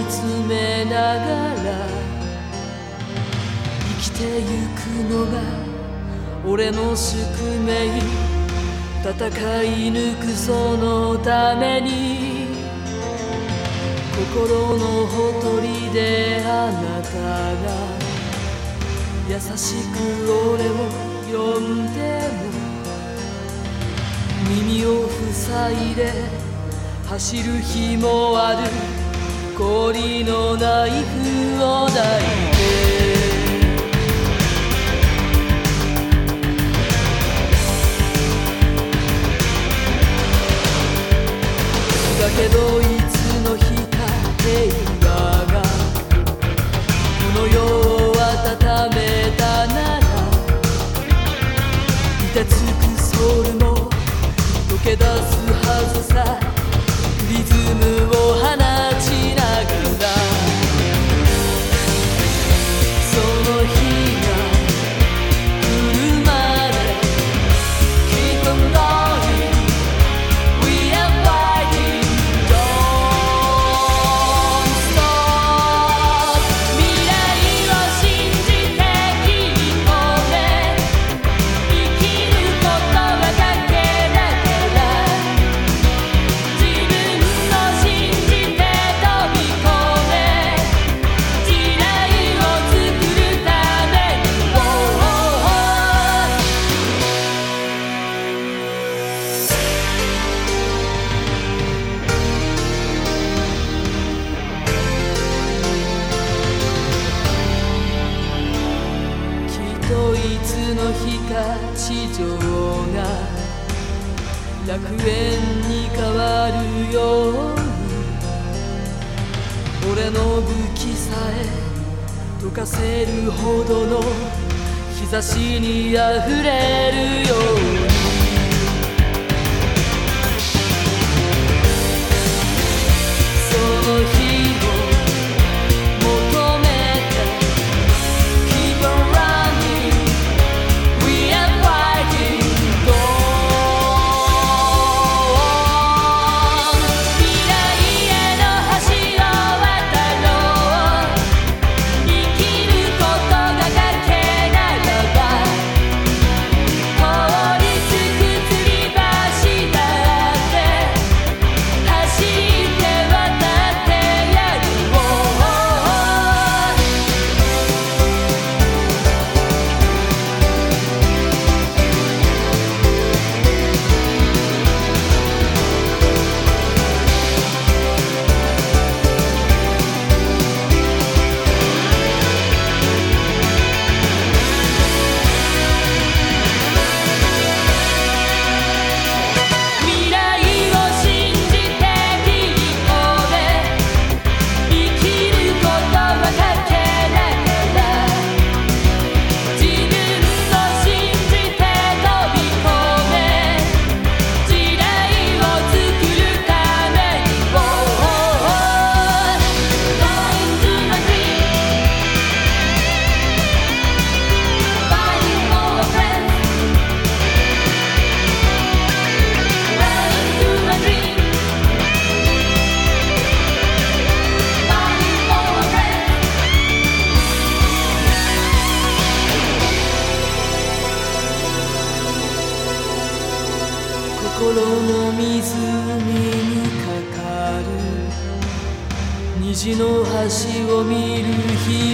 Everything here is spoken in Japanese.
つめながら生きてゆくのが俺の宿命。戦い抜くそのために心のほとりであなたが優しく俺を呼んでも耳を塞いで走る日もある。氷のナイフを抱いてだけどいつの日か平和がこの世を温めたなら凍てつくソウルも溶け出すはずさ。リズムを放ちながらその日が来るまで Keep on going We are fighting Don't stop 未来を信じて切り込め生きることが賭けだから自分の信じて飛び込め時代を作るためにきっといつの日か地上が楽園に変わるように俺の武器さえ溶かせるほどの日差しにあふれるようにその日を求めて Keep on running We are fighting Go on 未来への橋を渡ろう生きることが賭けならば凍りつく吊り橋だって走って渡ってやる未来を信じて切り込め生きることは賭けだから自分の信じて飛び込め時代を作るために Flying to my dream Fighting for a friend Running to my dream Fighting for a friend 心の湖にかかる虹の橋を見る日